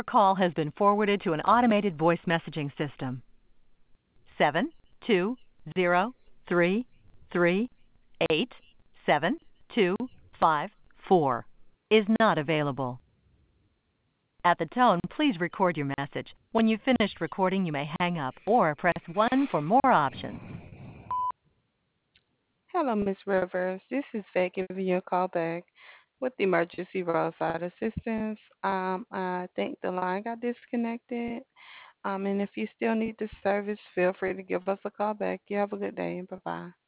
call has been forwarded to an automated voice messaging system. 72033872554 is not available. At the tone, please record your message. When you've finished recording, you may hang up or press 1 for more options. Hello, Miss Rivers. This is Faye giving you a call back with emergency roadside assistance. I think the line got disconnected. And if you still need the service, feel free to give us a call back. You have a good day. Bye bye.